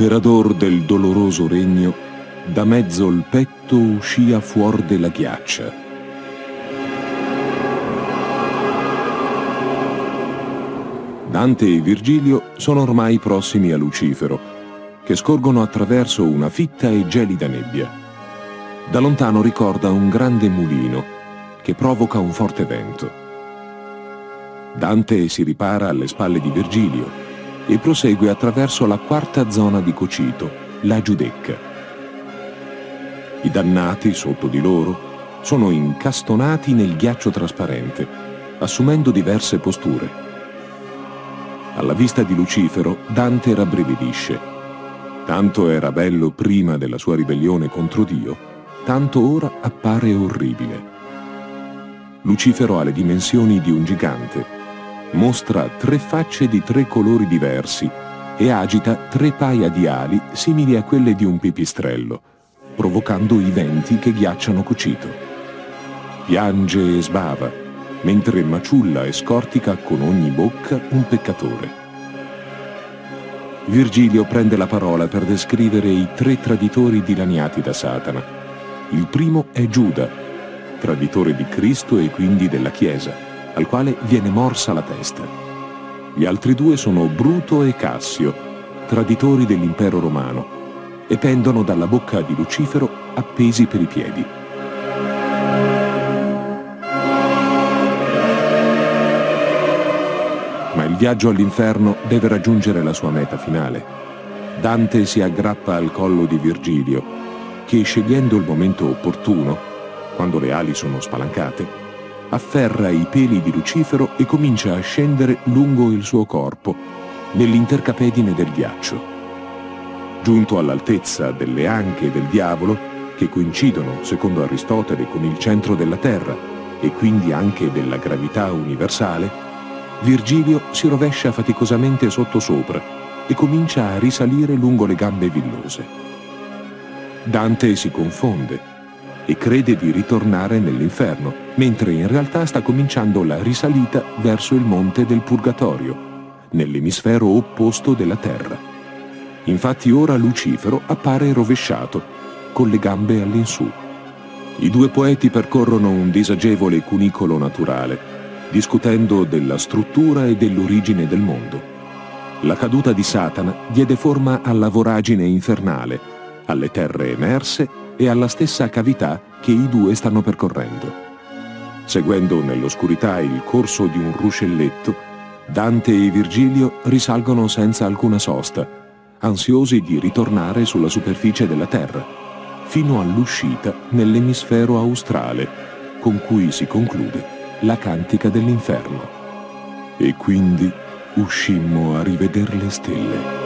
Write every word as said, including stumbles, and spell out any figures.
Imperador del doloroso regno, da mezzo il petto uscia fuor della ghiaccia. Dante e Virgilio sono ormai prossimi a Lucifero, che scorgono attraverso una fitta e gelida nebbia. Da lontano ricorda un grande mulino che provoca un forte vento. Dante si ripara alle spalle di Virgilio e prosegue attraverso la quarta zona di Cocito, la Giudecca. I dannati, sotto di loro, sono incastonati nel ghiaccio trasparente, assumendo diverse posture. Alla vista di Lucifero, Dante rabbrividisce. Tanto era bello prima della sua ribellione contro Dio, tanto ora appare orribile. Lucifero ha le dimensioni di un gigante, mostra tre facce di tre colori diversi e agita tre paia di ali simili a quelle di un pipistrello, provocando i venti che ghiacciano Cocito. Piange e sbava, mentre maciulla e scortica con ogni bocca un peccatore. Virgilio prende la parola per descrivere i tre traditori dilaniati da Satana. Il primo è Giuda, traditore di Cristo e quindi della Chiesa, al quale viene morsa la testa. Gli altri due sono Bruto e Cassio, traditori dell'impero romano, e pendono dalla bocca di Lucifero appesi per i piedi. Ma il viaggio all'inferno deve raggiungere la sua meta finale. Dante si aggrappa al collo di Virgilio, che, scegliendo il momento opportuno, quando le ali sono spalancate, afferra i peli di Lucifero e comincia a scendere lungo il suo corpo, nell'intercapedine del ghiaccio. Giunto all'altezza delle anche del diavolo, che coincidono, secondo Aristotele, con il centro della Terra e quindi anche della gravità universale, Virgilio si rovescia faticosamente sottosopra e comincia a risalire lungo le gambe villose. Dante si confonde e crede di ritornare nell'inferno, mentre in realtà sta cominciando la risalita verso il monte del Purgatorio, nell'emisfero opposto della Terra. Infatti ora Lucifero appare rovesciato, con le gambe all'insù. I due poeti percorrono un disagevole cunicolo naturale, discutendo della struttura e dell'origine del mondo. La caduta di Satana diede forma alla voragine infernale, alle terre emerse e alla stessa cavità che i due stanno percorrendo. Seguendo nell'oscurità il corso di un ruscelletto, Dante e Virgilio risalgono senza alcuna sosta, ansiosi di ritornare sulla superficie della Terra, fino all'uscita nell'emisfero australe, con cui si conclude la cantica dell'inferno. E quindi uscimmo a riveder le stelle.